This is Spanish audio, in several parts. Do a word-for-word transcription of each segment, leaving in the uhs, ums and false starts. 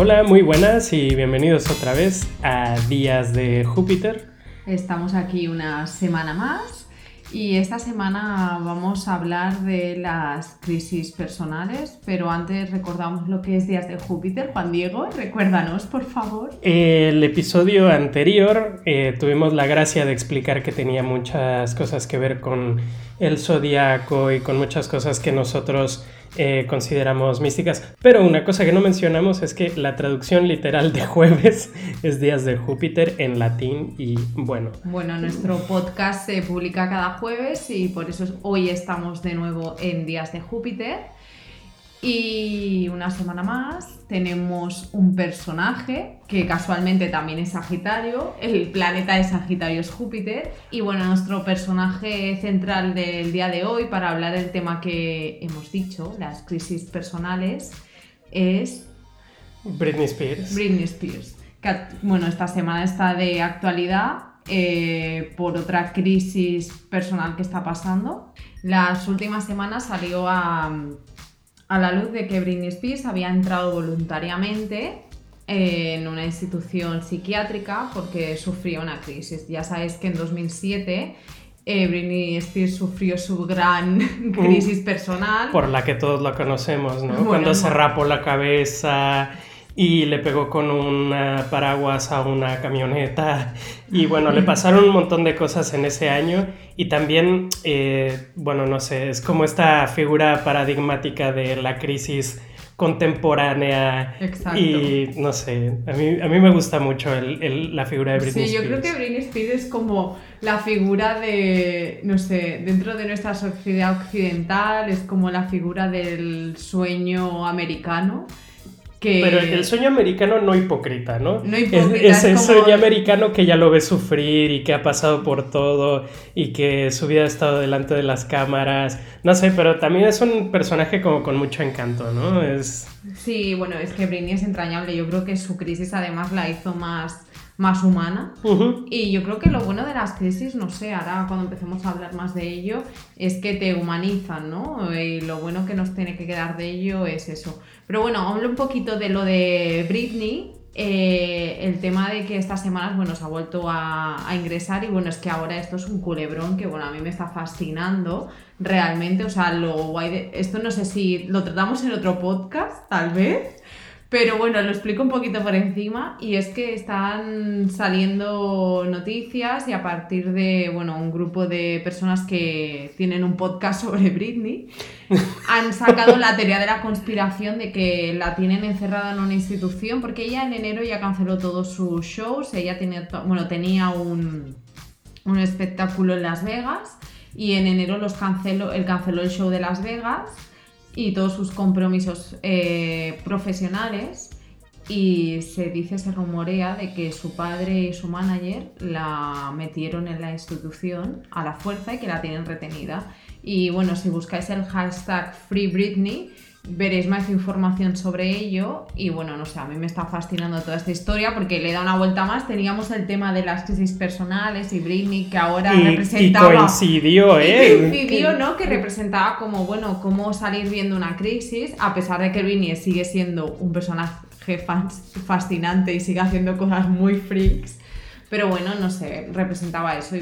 Hola, muy buenas y bienvenidos otra vez a Días de Júpiter. Estamos aquí una semana más y esta semana vamos a hablar de las crisis personales, pero antes recordamos lo que es Días de Júpiter. Juan Diego, recuérdanos, por favor. El episodio anterior eh, tuvimos la gracia de explicar que tenía muchas cosas que ver con el zodiaco y con muchas cosas que nosotros eh, consideramos místicas, pero una cosa que no mencionamos es que la traducción literal de jueves es Días de Júpiter en latín y bueno. Bueno, nuestro podcast se publica cada jueves y por eso hoy estamos de nuevo en Días de Júpiter. Y una semana más tenemos un personaje que casualmente también es Sagitario, el planeta de Sagitario es Júpiter, y bueno, nuestro personaje central del día de hoy para hablar del tema que hemos dicho, las crisis personales, es Britney Spears. Britney Spears, que bueno, esta semana está de actualidad eh, por otra crisis personal que está pasando. Las últimas semanas salió a... a la luz de que Britney Spears había entrado voluntariamente en una institución psiquiátrica porque sufría una crisis. Ya sabéis que en dos mil siete eh, Britney Spears sufrió su gran crisis personal. Por la que todos la conocemos, ¿no? Bueno, Cuando no. se rapó la cabeza y le pegó con un paraguas a una camioneta y bueno, le pasaron un montón de cosas en ese año y también, eh, bueno, no sé, es como esta figura paradigmática de la crisis contemporánea. Exacto. Y no sé, a mí, a mí me gusta mucho el, el, la figura de Britney Sí, Spears. yo creo que Britney Spears es como la figura de, no sé, dentro de nuestra sociedad occidental, es como la figura del sueño americano. Que... Pero el sueño americano no hipócrita, ¿no? No hipócrita, es, es el es como... sueño americano que ya lo ve sufrir y que ha pasado por todo y que su vida ha estado delante de las cámaras. No sé, pero también es un personaje como con mucho encanto, ¿no? Es... Sí, bueno, es que Britney es entrañable. Yo creo que su crisis además la hizo más... más humana. Uh-huh. Y yo creo que lo bueno de las crisis, no sé, ahora cuando empecemos a hablar más de ello, es que te humanizan, ¿no? Y lo bueno que nos tiene que quedar de ello es eso. Pero bueno, hablo un poquito de lo de Britney. Eh, el tema de que estas semanas, bueno, se ha vuelto a, a ingresar y bueno, es que ahora esto es un culebrón que, bueno, a mí me está fascinando realmente. O sea, lo guay de... Esto no sé si lo tratamos en otro podcast, tal vez. Pero bueno, lo explico un poquito por encima y es que están saliendo noticias y a partir de, bueno, un grupo de personas que tienen un podcast sobre Britney han sacado la teoría de la conspiración de que la tienen encerrada en una institución porque ella en enero ya canceló todos sus shows, ella tenía, bueno, tenía un, un espectáculo en Las Vegas y en enero los canceló, él canceló el show de Las Vegas y todos sus compromisos eh, profesionales y se dice, se rumorea de que su padre y su manager la metieron en la institución a la fuerza y que la tienen retenida. Y bueno, si buscáis el hashtag Free Britney veréis más información sobre ello y bueno, no sé, a mí me está fascinando toda esta historia porque le da una vuelta más. Teníamos el tema de las crisis personales y Britney que ahora y, representaba... Y coincidió, ¿eh? Y coincidió, ¿no? Que representaba como, bueno, cómo salir viendo una crisis, a pesar de que Britney sigue siendo un personaje fascinante y sigue haciendo cosas muy freaks, pero bueno, no sé, representaba eso y...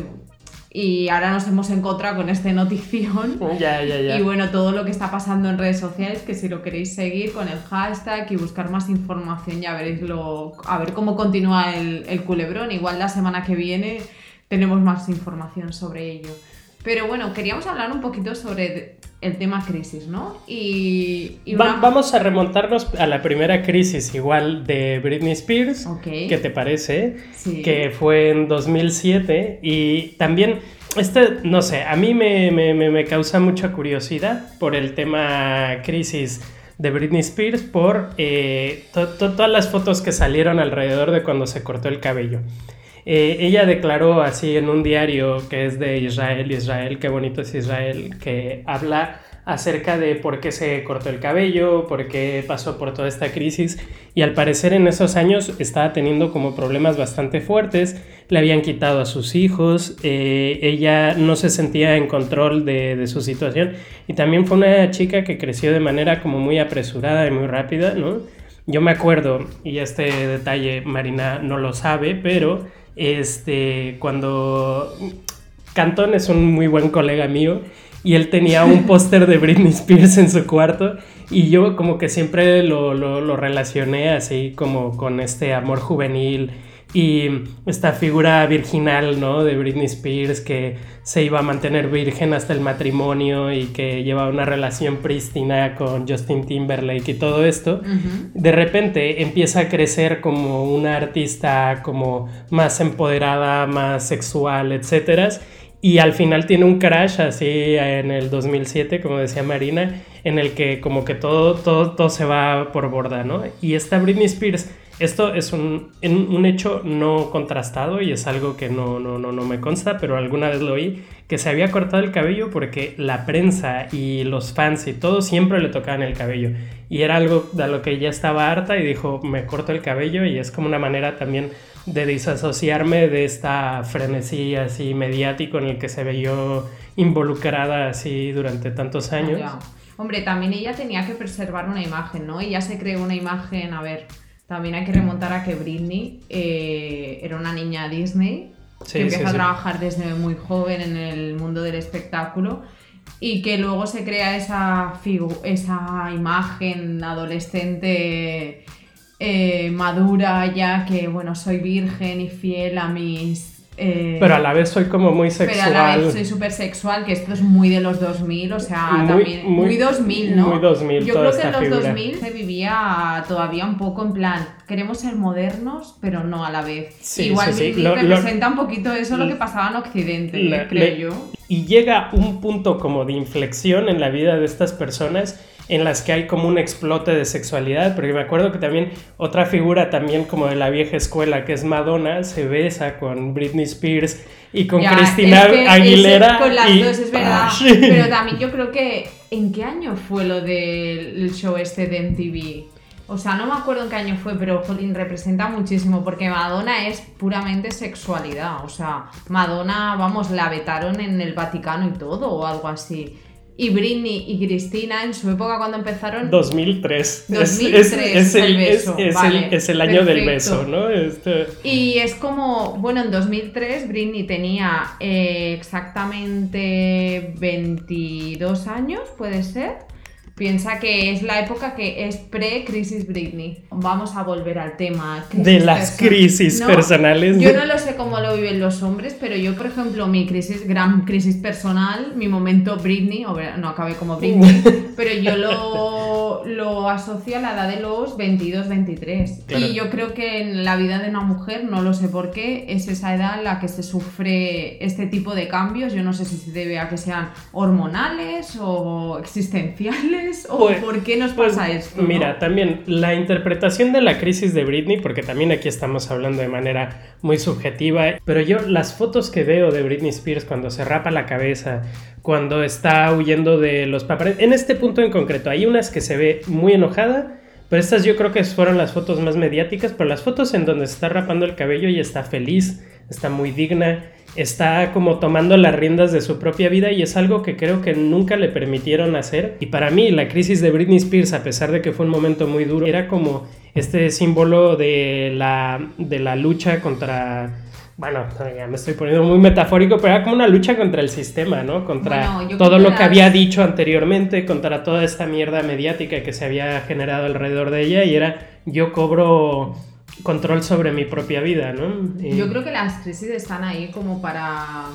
Y ahora nos hemos encontrado con esta notición. Ya, ya, ya. Y bueno, todo lo que está pasando en redes sociales, que si lo queréis seguir con el hashtag y buscar más información, ya veréis lo, a ver cómo continúa el, el culebrón. Igual la semana que viene tenemos más información sobre ello. Pero bueno, queríamos hablar un poquito sobre el tema crisis, ¿no? Y, y una... Va, vamos a remontarnos a la primera crisis igual de Britney Spears. Okay. ¿Qué te parece? Sí. Que fue en dos mil siete y también, este, no sé, a mí me, me, me, me causa mucha curiosidad por el tema crisis de Britney Spears por eh, to, to, todas las fotos que salieron alrededor de cuando se cortó el cabello. Eh, ella declaró así en un diario que es de Israel, Israel, qué bonito es Israel, que habla acerca de por qué se cortó el cabello, por qué pasó por toda esta crisis y al parecer en esos años estaba teniendo como problemas bastante fuertes, le habían quitado a sus hijos, eh, ella no se sentía en control de, de su situación y también fue una chica que creció de manera como muy apresurada y muy rápida, ¿no? yo me acuerdo, y este detalle Marina no lo sabe, pero este, cuando Cantón es un muy buen colega mío, y él tenía un póster de Britney Spears en su cuarto, y yo como que siempre lo, lo, lo relacioné así como con este amor juvenil y esta figura virginal, ¿no? De Britney Spears, que se iba a mantener virgen hasta el matrimonio y que lleva una relación prístina con Justin Timberlake y todo esto. Uh-huh. De repente empieza a crecer como una artista como más empoderada, más sexual, etcétera. Y al final tiene un crash así en el dos mil siete, como decía Marina, en el que como que todo, todo, todo se va por borda, ¿no? Y esta Britney Spears, esto es un, un hecho no contrastado y es algo que no, no, no, no me consta, pero alguna vez lo oí, que se había cortado el cabello porque la prensa y los fans y todo siempre le tocaban el cabello. Y era algo de lo que ella estaba harta y dijo, me corto el cabello, y es como una manera también de disasociarme de esta frenesí así mediático en el que se vio involucrada así durante tantos años. Ya. Hombre, también ella tenía que preservar una imagen, ¿no? Ella se creó una imagen, a ver, también hay que remontar a que Britney eh, era una niña Disney, sí, que empieza sí, a sí. trabajar desde muy joven en el mundo del espectáculo, y que luego se crea esa, figu- esa imagen adolescente eh, madura ya, que bueno, soy virgen y fiel a mis... Eh, pero a la vez soy como muy sexual. Pero a la vez soy súper sexual, que esto es muy de los dos mil, o sea, muy, también muy, muy dos mil, ¿no? Muy dos mil. Yo toda creo que en los figura. dos mil se vivía todavía un poco en plan, queremos ser modernos, pero no a la vez. Sí, igual sí, sí. Lo, representa lo, un poquito eso lo que pasaba en Occidente, la, creo le, yo. Y llega un punto como de inflexión en la vida de estas personas en las que hay como un explote de sexualidad, porque me acuerdo que también otra figura también como de la vieja escuela, que es Madonna, se besa con Britney Spears y con ya, Cristina es que Aguilera. Es, con las y, dos, es verdad. Sí. Pero también yo creo que, ¿en qué año fue lo del show este de M T V? O sea, no me acuerdo en qué año fue, pero jolín, representa muchísimo, porque Madonna es puramente sexualidad. O sea, Madonna, vamos, la vetaron en el Vaticano y todo, o algo así. Y Britney y Cristina en su época cuando empezaron... dos mil tres. dos mil tres es, es, es el beso. Es, es, vale, el, es el año perfecto. Del beso, ¿no? Este... Y es como, bueno, en dos mil tres Britney tenía eh, exactamente veintidós años, ¿puede ser? Piensa que es la época que es pre-crisis Britney. Vamos a volver al tema. De las person- crisis ¿no? personales. Yo no lo sé cómo lo viven los hombres, pero yo, por ejemplo, mi crisis, gran crisis personal, mi momento Britney, no acabé como Britney, pero yo lo, lo asocio a la edad de los veintidós, veintitrés. Claro. Y yo creo que en la vida de una mujer, no lo sé por qué, es esa edad en la que se sufre este tipo de cambios. Yo no sé si se debe a que sean hormonales o existenciales. ¿O pues, por qué nos pasa pues, esto? Mira, ¿no? también la interpretación de la crisis de Britney, porque también aquí estamos hablando de manera muy subjetiva, pero yo las fotos que veo de Britney Spears cuando se rapa la cabeza, cuando está huyendo de los paparazzi, en este punto en concreto, hay unas que se ve muy enojada, pero estas yo creo que fueron las fotos más mediáticas, pero las fotos en donde se está rapando el cabello y está feliz, está muy digna, está como tomando las riendas de su propia vida, y es algo que creo que nunca le permitieron hacer. Y para mí la crisis de Britney Spears, a pesar de que fue un momento muy duro, era como este símbolo de la, de la lucha contra... Bueno, ya me estoy poniendo muy metafórico, pero era como una lucha contra el sistema, ¿no? Contra bueno, todo lo que las... había dicho anteriormente, contra toda esta mierda mediática que se había generado alrededor de ella, y era, yo cobro control sobre mi propia vida, ¿no? Y... Yo creo que las crisis están ahí como para,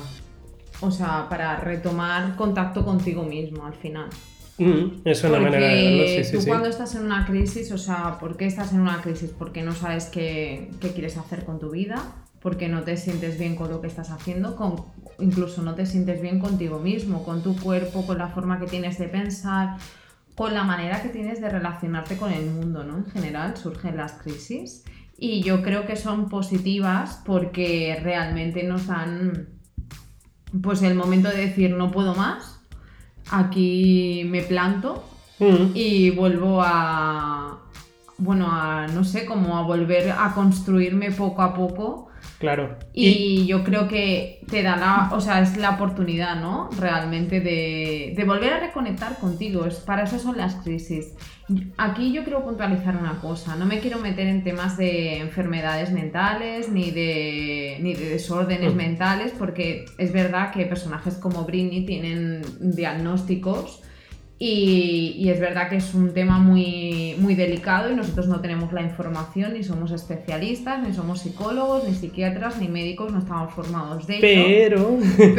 o sea, para retomar contacto contigo mismo al final. Mm, es una Porque manera de verlo, sí, sí, tú sí. cuando estás en una crisis, o sea, ¿por qué estás en una crisis? Porque no sabes qué, qué quieres hacer con tu vida, porque no te sientes bien con lo que estás haciendo, con, incluso no te sientes bien contigo mismo, con tu cuerpo, con la forma que tienes de pensar, con la manera que tienes de relacionarte con el mundo, ¿no? En general surgen las crisis. Y yo creo que son positivas porque realmente nos dan pues el momento de decir no puedo más, aquí me planto mm. y vuelvo a, bueno, a no sé, como a volver a construirme poco a poco. Claro. Y, y yo creo que te da la, o sea, es la oportunidad, ¿no? Realmente de, de volver a reconectar contigo. Es, para eso son las crisis. Aquí yo quiero puntualizar una cosa, no me quiero meter en temas de enfermedades mentales ni de, ni de desórdenes mm. mentales, porque es verdad que personajes como Britney tienen diagnósticos y, y es verdad que es un tema muy, muy delicado y nosotros no tenemos la información, ni somos especialistas, ni somos psicólogos, ni psiquiatras, ni médicos, no estamos formados de pero... ello.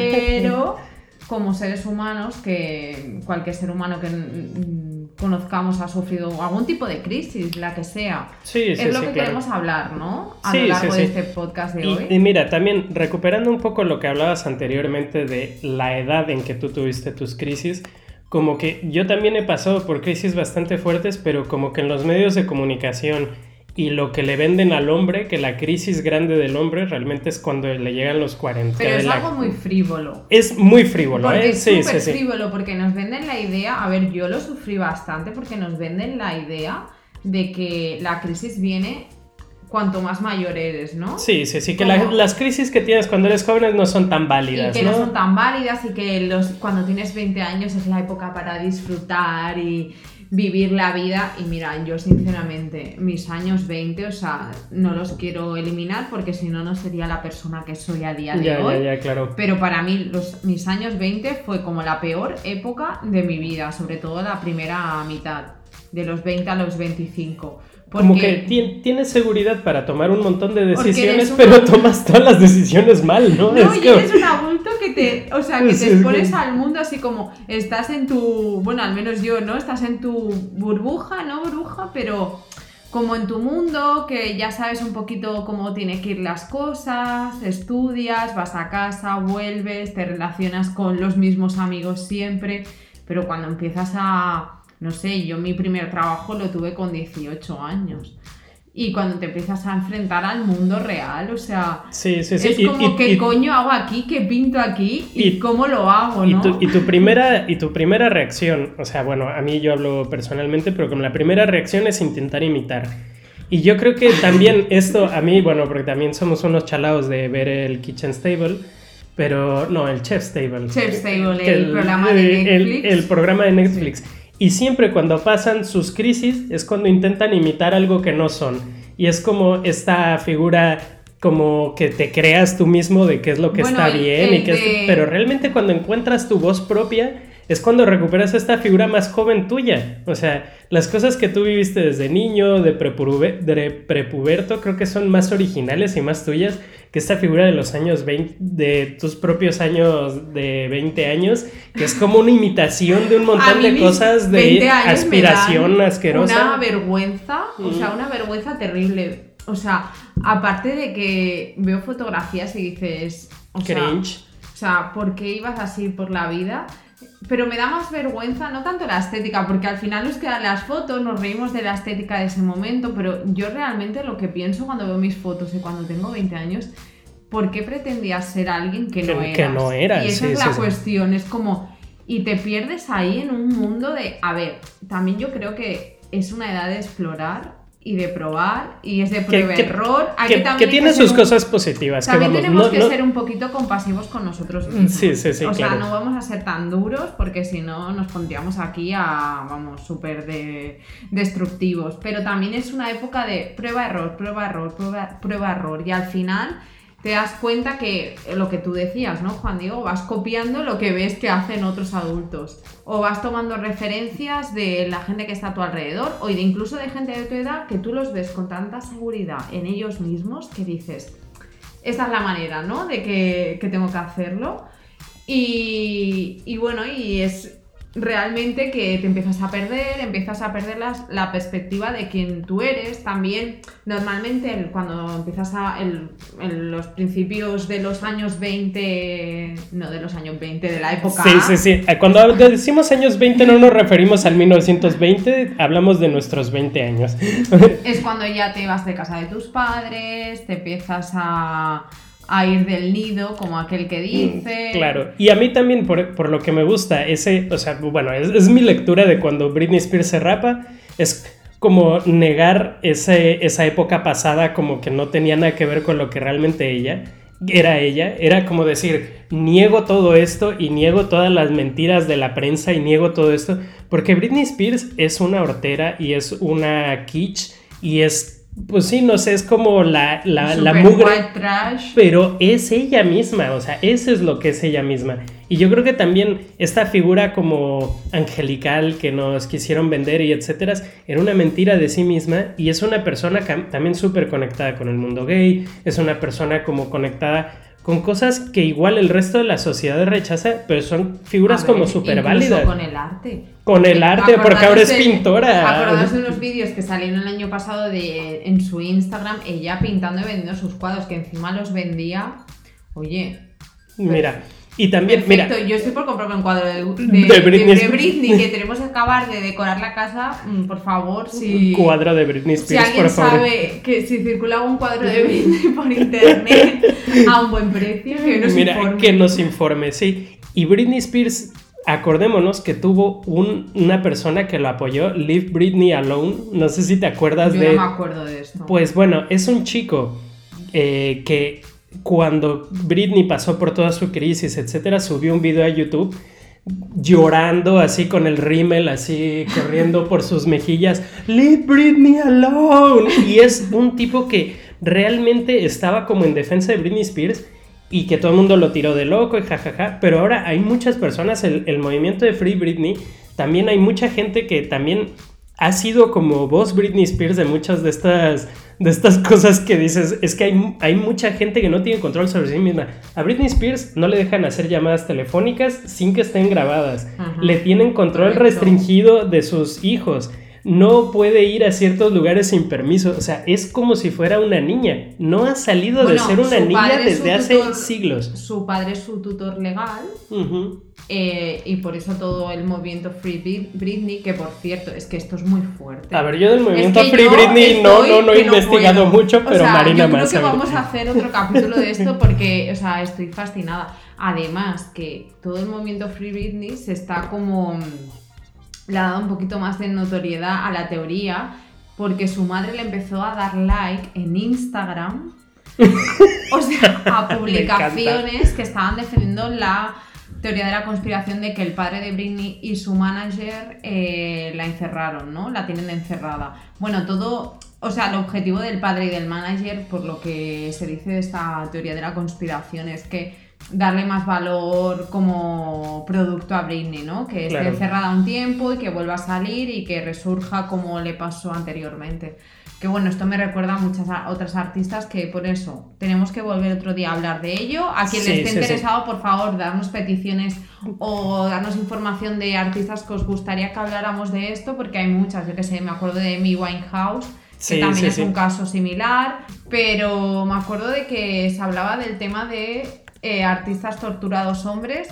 Pero como seres humanos, que cualquier ser humano que conozcamos ha sufrido algún tipo de crisis, la que sea. Sí, sí, es lo sí, que claro. queremos hablar, ¿no? A sí, lo largo sí, de sí. este podcast de y, hoy. Y mira, también recuperando un poco lo que hablabas anteriormente de la edad en que tú tuviste tus crisis, como que yo también he pasado por crisis bastante fuertes, pero como que en los medios de comunicación y lo que le venden al hombre, que la crisis grande del hombre realmente es cuando le llegan los cuarenta. Pero es la... algo muy frívolo. Es muy frívolo, porque ¿eh? Es sí, súper sí, sí. frívolo, porque nos venden la idea, a ver, yo lo sufrí bastante, porque nos venden la idea de que la crisis viene cuanto más mayor eres, ¿no? Sí, sí, sí, que la, las crisis que tienes cuando eres joven no son tan válidas, y que ¿no? no son tan válidas y que los, cuando tienes veinte años es la época para disfrutar y vivir la vida. Y mira, yo sinceramente, mis años veinte, o sea, no los quiero eliminar porque si no, no sería la persona que soy a día de ya, hoy. Ya, ya, claro. Pero para mí, los, mis años veinte fue como la peor época de mi vida, sobre todo la primera mitad, de los veinte a los veinticinco. Porque, como que t- tienes seguridad para tomar un montón de decisiones, una... pero tomas todas las decisiones mal, ¿no? No, es y que... eres un adulto que te, o sea, que sí, te expones que... al mundo así como estás en tu, bueno, al menos yo, ¿no? Estás en tu burbuja, ¿no? Burbuja, pero como en tu mundo, que ya sabes un poquito cómo tienen que ir las cosas, estudias, vas a casa, vuelves, te relacionas con los mismos amigos siempre, pero cuando empiezas a... No sé, yo mi primer trabajo lo tuve con dieciocho años. Y cuando te empiezas a enfrentar al mundo real, o sea... Sí, sí, sí. Es y, como, y, ¿qué y, coño hago aquí? ¿Qué pinto aquí? ¿Y, y cómo lo hago, y no? Tu, y, tu primera, y tu primera reacción, o sea, bueno, a mí yo hablo personalmente, pero como la primera reacción es intentar imitar. Y yo creo que también esto, a mí, bueno, porque también somos unos chalados de ver el Kitchen Table... Pero, no, el Chef's Table. Chef's Table, el, el programa de Netflix. El, el programa de Netflix. Sí. Y siempre cuando pasan sus crisis es cuando intentan imitar algo que no son. Y es como esta figura como que te creas tú mismo de qué es lo que bueno, está el, bien. El y que de... es, pero realmente cuando encuentras tu voz propia es cuando recuperas esta figura más joven tuya. O sea, las cosas que tú viviste desde niño, de, prepube, de prepuberto, creo que son más originales y más tuyas que esta figura de los años veinte, de tus propios años de veinte años, que es como una imitación de un montón de cosas de aspiración asquerosa. Una vergüenza, mm. o sea, una vergüenza terrible. O sea, aparte de que veo fotografías y dices... O Cringe. Sea, o sea, ¿por qué ibas así por la vida? Pero me da más vergüenza, no tanto la estética, porque al final nos quedan las fotos, nos reímos de la estética de ese momento, pero yo realmente lo que pienso cuando veo mis fotos y cuando tengo veinte años, ¿por qué pretendías ser alguien que no eras? Que no eras, y esa sí, es la sí, cuestión, sí. Es como... Y te pierdes ahí en un mundo de... A ver, también yo creo que es una edad de explorar y de probar, y es de prueba y error. Que, que, que tiene que sus un, cosas positivas. También que vamos, tenemos no, que no, ser un poquito compasivos con nosotros mismos. Sí, sí, sí, o claro. sea, no vamos a ser tan duros porque si no nos pondríamos aquí a, vamos, súper de, destructivos. Pero también es una época de prueba-error, prueba-error, prueba, prueba-error. Y al final te das cuenta que lo que tú decías, ¿no, Juan Diego? Vas copiando lo que ves que hacen otros adultos. O vas tomando referencias de la gente que está a tu alrededor o de incluso de gente de tu edad que tú los ves con tanta seguridad en ellos mismos que dices, esta es la manera, ¿no? De que, que tengo que hacerlo. Y, y bueno, y es realmente que te empiezas a perder, empiezas a perder las, la perspectiva de quién tú eres. También, normalmente, el, cuando empiezas a... El, en los principios de los años veinte... No, de los años veinte, de la época... Sí, sí, sí. Cuando decimos años veinte no nos referimos al mil novecientos veinte, hablamos de nuestros veinte años. Es cuando ya te vas de casa de tus padres, te empiezas a... a ir del nido, como aquel que dice... Claro, y a mí también, por, por lo que me gusta, ese, o sea, bueno, es, es mi lectura de cuando Britney Spears se rapa, es como negar ese, esa época pasada, como que no tenía nada que ver con lo que realmente ella, era ella, era como decir, niego todo esto y niego todas las mentiras de la prensa y niego todo esto, porque Britney Spears es una hortera y es una kitsch y es, pues sí, no sé, es como la, la, la mugre, white trash. Pero es ella misma, o sea, eso es lo que es ella misma. Y yo creo que también esta figura como angelical que nos quisieron vender y etcétera, era una mentira de sí misma y es una persona también súper conectada con el mundo gay, es una persona como conectada con cosas que igual el resto de la sociedad rechaza, pero son figuras ver, como súper válidas. Con el arte. Con el arte, porque ahora es pintora. Acordaos de unos vídeos que salieron el año pasado de, en su Instagram, ella pintando y vendiendo sus cuadros, que encima los vendía. Oye. Mira. Y también, perfecto, mira, yo estoy por comprarme un cuadro de, de, de, Britney. de, de Britney, que tenemos que acabar de decorar la casa, por favor, si... Un cuadro de Britney Spears, si alguien por favor. sabe que si circula un cuadro de Britney por internet a un buen precio, que nos mira, informe. que nos informe, sí. Y Britney Spears, acordémonos que tuvo un, una persona que lo apoyó, Leave Britney Alone, no sé si te acuerdas yo de... Yo no me acuerdo de esto. Pues bueno, es un chico eh, que... Cuando Britney pasó por toda su crisis, etcétera, subió un video a YouTube llorando así con el rímel así corriendo por sus mejillas, Leave Britney alone. Y es un tipo que realmente estaba como en defensa de Britney Spears y que todo el mundo lo tiró de loco y jajaja, ja, ja. Pero ahora hay muchas personas, el, el movimiento de Free Britney, también hay mucha gente que también ha sido como voz Britney Spears de muchas de estas, de estas cosas que dices. Es que hay, hay mucha gente que no tiene control sobre sí misma. A Britney Spears no le dejan hacer llamadas telefónicas sin que estén grabadas. Uh-huh. Le tienen control Correcto. restringido de sus hijos. No puede ir a ciertos lugares sin permiso. O sea, es como si fuera una niña. No ha salido bueno, de ser una niña desde hace tutor, siglos. Su padre es su tutor legal. Uh-huh. Eh, y por eso todo el movimiento Free Britney, que por cierto, es que esto es muy fuerte. A ver, yo del movimiento es que Free Britney no, no, no he investigado no mucho, pero o sea, Marina yo creo más. que vamos a hacer otro capítulo de esto porque, o sea, estoy fascinada. Además, que todo el movimiento Free Britney se está como... le ha dado un poquito más de notoriedad a la teoría porque su madre le empezó a dar like en Instagram o sea, a publicaciones que estaban defendiendo la teoría de la conspiración de que el padre de Britney y su manager eh, la encerraron, ¿no? La tienen encerrada. Bueno, todo... O sea, el objetivo del padre y del manager, por lo que se dice de esta teoría de la conspiración, es que darle más valor como producto a Britney, ¿no? Que esté claro. encerrada un tiempo y que vuelva a salir y que resurja como le pasó anteriormente. Que bueno, esto me recuerda a muchas otras artistas que por eso tenemos que volver otro día a hablar de ello. A quien sí, le esté sí, interesado, sí. por favor, darnos peticiones o darnos información de artistas que os gustaría que habláramos de esto, porque hay muchas, yo que sé, me acuerdo de Amy Winehouse, que sí, también sí, es sí. un caso similar, pero me acuerdo de que se hablaba del tema de eh, artistas torturados hombres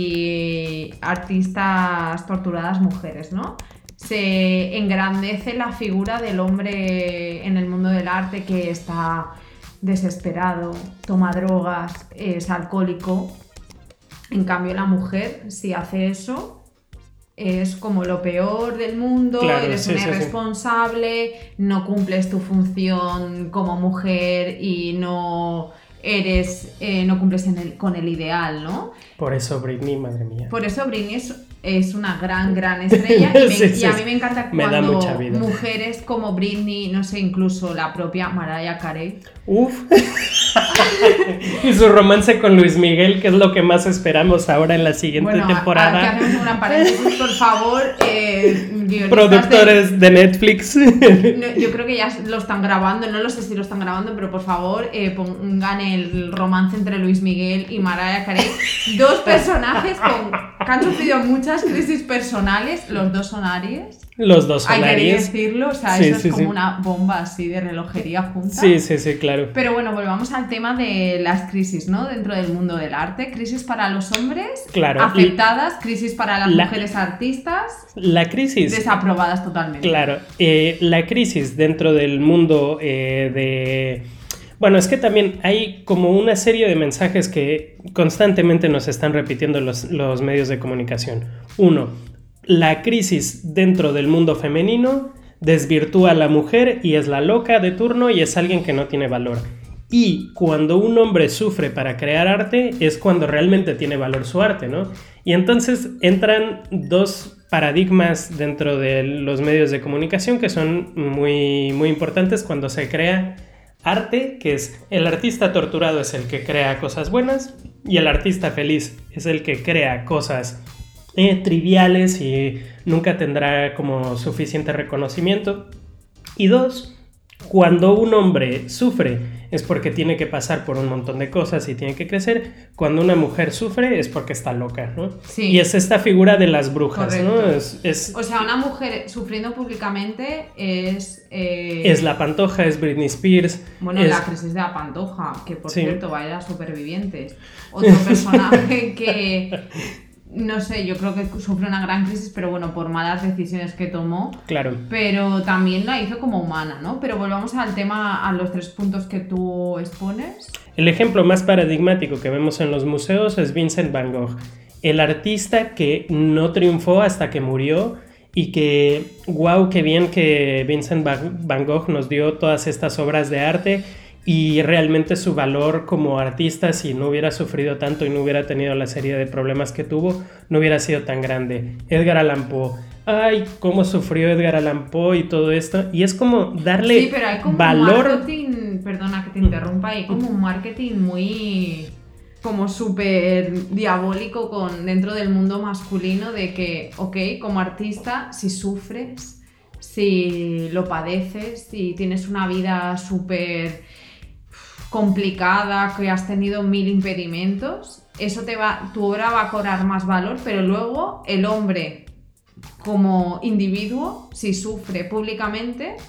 y artistas torturadas mujeres, ¿no? Se engrandece la figura del hombre en el mundo del arte que está desesperado, toma drogas, es alcohólico. En cambio, la mujer, si hace eso, es como lo peor del mundo, claro, eres sí, una sí, irresponsable, sí. no cumples tu función como mujer y no eres, eh, no cumples en el, con el ideal, ¿no? Por eso Britney, madre mía. Por eso Britney es, es una gran, gran estrella y, me, sí, sí, y a mí me encanta me cuando mujeres como Britney, no sé, incluso la propia Mariah Carey. Uf. Y su romance con Luis Miguel, que es lo que más esperamos ahora en la siguiente bueno, temporada. Aquí hacemos una paréntesis, por favor, eh, productores de, de Netflix. No, yo creo que ya lo están grabando, no lo sé si lo están grabando, pero por favor eh, pongan el romance entre Luis Miguel y Mariah Carey. Dos personajes con, que han sufrido muchas crisis personales, los dos son Aries. Los dos son Hay Aries. que decirlo, o sea, sí, eso sí, es como sí. una bomba así de relojería junta. Sí, sí, sí, claro. Pero bueno, volvamos al tema de las crisis, ¿no? Dentro del mundo del arte. Crisis para los hombres claro. afectadas, crisis para las la, mujeres artistas. La crisis. Desaprobadas totalmente. Claro. Eh, la crisis dentro del mundo eh, de... Bueno, es que también hay como una serie de mensajes que constantemente nos están repitiendo los, los medios de comunicación. Uno, la crisis dentro del mundo femenino desvirtúa a la mujer y es la loca de turno y es alguien que no tiene valor. Y cuando un hombre sufre para crear arte es cuando realmente tiene valor su arte, ¿no? Y entonces entran dos paradigmas dentro de los medios de comunicación que son muy, muy importantes cuando se crea arte, que es el artista torturado es el que crea cosas buenas y el artista feliz es el que crea cosas eh, triviales y nunca tendrá como suficiente reconocimiento. Y dos, cuando un hombre sufre es porque tiene que pasar por un montón de cosas y tiene que crecer. Cuando una mujer sufre es porque está loca, ¿no? Sí. Y es esta figura de las brujas, correcto. ¿no? Es, es, o sea, una mujer sufriendo públicamente es... Eh... Es La Pantoja, es Britney Spears. Bueno, es... la crisis de La Pantoja, que por sí. cierto va a ir a Supervivientes. Otro personaje que... No sé, yo creo que sufre una gran crisis, pero bueno, por malas decisiones que tomó. Claro. Pero también la hizo como humana, ¿no? Pero volvamos al tema, a los tres puntos que tú expones. El ejemplo más paradigmático que vemos en los museos es Vincent Van Gogh. El artista que no triunfó hasta que murió y que, wow, qué bien que Vincent Van Gogh nos dio todas estas obras de arte. Y realmente su valor como artista, si no hubiera sufrido tanto y no hubiera tenido la serie de problemas que tuvo, no hubiera sido tan grande. Edgar Allan Poe. Ay, cómo sufrió Edgar Allan Poe y todo esto. Y es como darle sí, pero hay como valor... un marketing, perdona que te interrumpa, hay como un marketing muy... como súper diabólico con, dentro del mundo masculino de que, ok, como artista, si sufres, si lo padeces, si tienes una vida súper... complicada, que has tenido mil impedimentos, eso te va, tu obra va a cobrar más valor, pero luego el hombre como individuo, si sufre públicamente,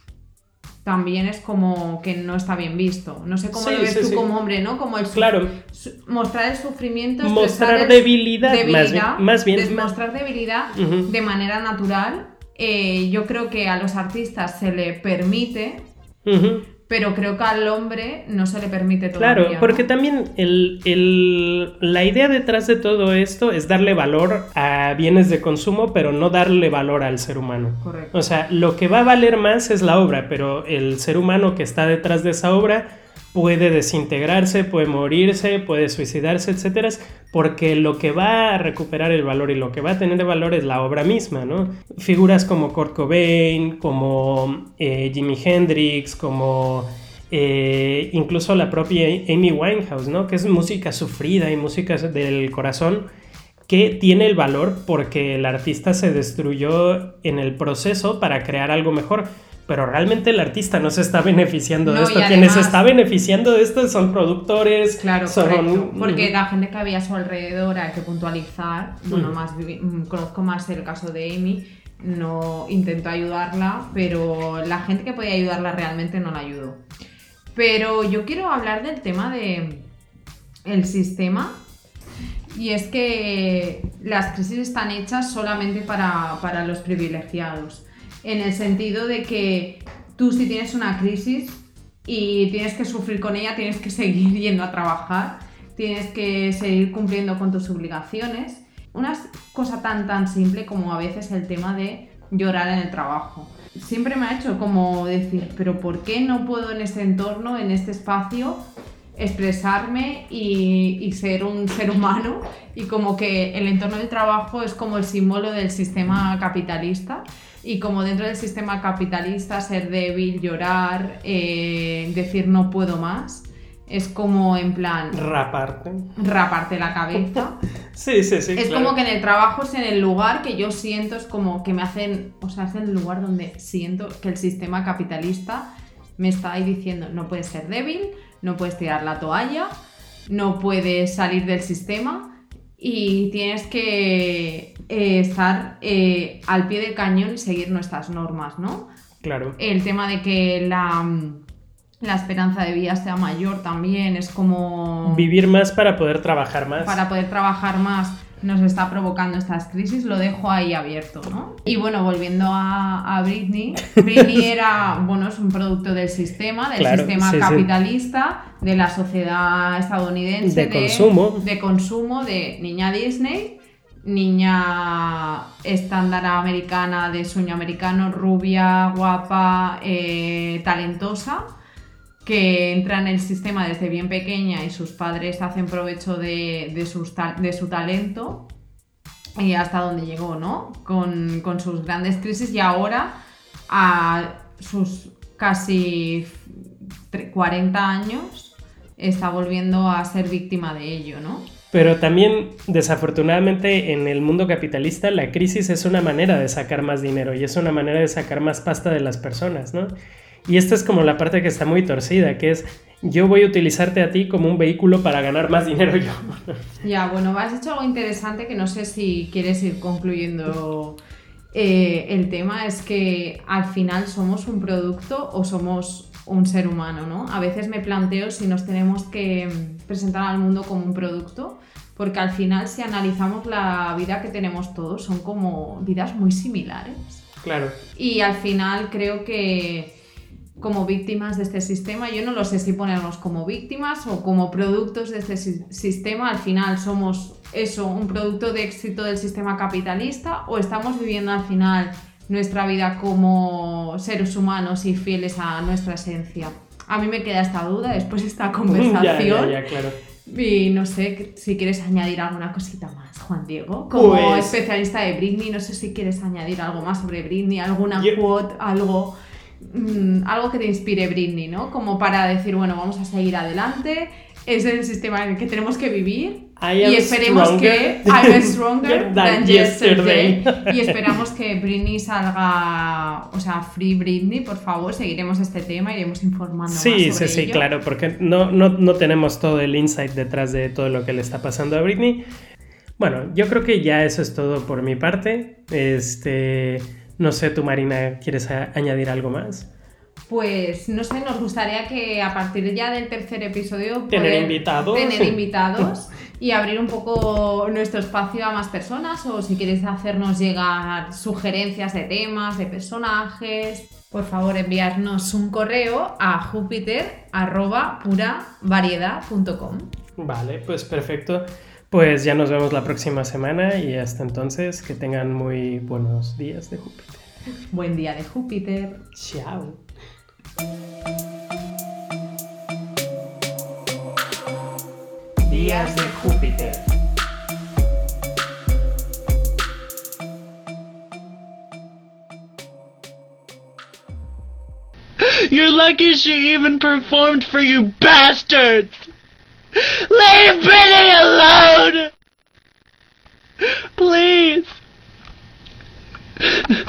también es como que no está bien visto. No sé cómo sí, lo ves sí, tú sí. como hombre, ¿no? Como el su- Claro. su- mostrar el sufrimiento, Mostrar el debilidad, debilidad, más bien, más bien. demostrar debilidad Uh-huh. de manera natural. Eh, yo creo que a los artistas se le permite, Uh-huh. pero creo que al hombre no se le permite todavía. Claro, porque ¿no? también el, el, la idea detrás de todo esto es darle valor a bienes de consumo, pero no darle valor al ser humano. Correcto. O sea, lo que va a valer más es la obra, pero el ser humano que está detrás de esa obra puede desintegrarse, puede morirse, puede suicidarse, etcétera, porque lo que va a recuperar el valor y lo que va a tener valor es la obra misma, ¿no? Figuras como Kurt Cobain, como eh, Jimi Hendrix, como eh, incluso la propia Amy Winehouse, ¿no? Que es música sufrida y música del corazón, que tiene el valor porque el artista se destruyó en el proceso para crear algo mejor. Pero realmente el artista no se está beneficiando No, de esto. y además- Quienes se está beneficiando de esto son productores. Claro, son... correcto. Porque la gente que había a su alrededor hay que puntualizar. Bueno, más vi- conozco más el caso de Amy. No intento ayudarla, pero la gente que podía ayudarla realmente no la ayudó. Pero yo quiero hablar del tema de el sistema. Y es que las crisis están hechas solamente para, para los privilegiados. En el sentido de que tú, si tienes una crisis y tienes que sufrir con ella, tienes que seguir yendo a trabajar, tienes que seguir cumpliendo con tus obligaciones. Una cosa tan tan simple como a veces el tema de llorar en el trabajo. Siempre me ha hecho como decir, pero ¿por qué no puedo en este entorno, en este espacio, expresarme y, y ser un ser humano? Y como que el entorno del trabajo es como el símbolo del sistema capitalista. Y como dentro del sistema capitalista ser débil, llorar, eh, decir no puedo más, es como en plan... Raparte. Raparte la cabeza. Sí, sí, sí. Es claro. como que en el trabajo es en el lugar que yo siento, es como que me hacen... O sea, es en el lugar donde siento que el sistema capitalista me está ahí diciendo no puedes ser débil, no puedes tirar la toalla, no puedes salir del sistema... Y tienes que eh, estar eh, al pie del cañón y seguir nuestras normas, ¿no? Claro. El tema de que la, la esperanza de vida sea mayor también es como... Vivir más para poder trabajar más. Para poder trabajar más nos está provocando estas crisis, lo dejo ahí abierto, ¿no? Y bueno, volviendo a, a Britney, Britney era, bueno, es un producto del sistema, del Claro, sistema sí, sí. capitalista, de la sociedad estadounidense. De consumo. De consumo, de niña Disney, niña estándar americana de sueño americano, rubia, guapa, eh, talentosa, que entra en el sistema desde bien pequeña y sus padres hacen provecho de, de, sus ta- de su talento y hasta donde llegó, ¿no? Con, con sus grandes crisis y ahora a sus casi cuarenta años está volviendo a ser víctima de ello, ¿no? Pero también, desafortunadamente, en el mundo capitalista, la crisis es una manera de sacar más dinero y es una manera de sacar más pasta de las personas, ¿no? Y esta es como la parte que está muy torcida, que es, yo voy a utilizarte a ti como un vehículo para ganar más dinero yo. Ya, bueno, has hecho algo interesante que no sé si quieres ir concluyendo eh, el tema, es que al final somos un producto o somos un ser humano, ¿no? A veces me planteo si nos tenemos que presentar al mundo como un producto, porque al final si analizamos la vida que tenemos todos son como vidas muy similares. Claro. Y al final creo que como víctimas de este sistema, yo no lo sé si ponernos como víctimas o como productos de este si- sistema, al final somos eso, un producto de éxito del sistema capitalista, o estamos viviendo al final nuestra vida como seres humanos y fieles a nuestra esencia. A mí me queda esta duda después de esta conversación. Ya, ya, ya, claro. Y no sé si quieres añadir alguna cosita más, Juan Diego. Como Pues- especialista de Britney, no sé si quieres añadir algo más sobre Britney, alguna Yo- quote, algo, mm, algo que te inspire Britney, ¿no? Como para decir, bueno, vamos a seguir adelante, es el sistema en el que tenemos que vivir. I am Y esperemos stronger que I'm stronger than than yesterday. yesterday. Y esperamos que Britney salga, o sea, Free Britney, por favor, seguiremos este tema, iremos informando más Sí, sobre sí, sí, ello. claro, porque no, no, no tenemos todo el insight detrás de todo lo que le está pasando a Britney. Bueno, yo creo que ya eso es todo por mi parte. Este, no sé, tú, Marina, ¿quieres a- añadir algo más? Pues no sé, nos gustaría que a partir ya del tercer episodio Tener poder invitados. tener invitados y abrir un poco nuestro espacio a más personas, o si quieres hacernos llegar sugerencias de temas, de personajes, por favor enviarnos un correo a jupiter arroba pura variedad punto com. Vale, pues perfecto. Pues ya nos vemos la próxima semana y hasta entonces que tengan muy buenos días de Júpiter. Buen día de Júpiter. Chao. Días de Júpiter. You're lucky she even performed for you bastards! Leave Britney alone! Please!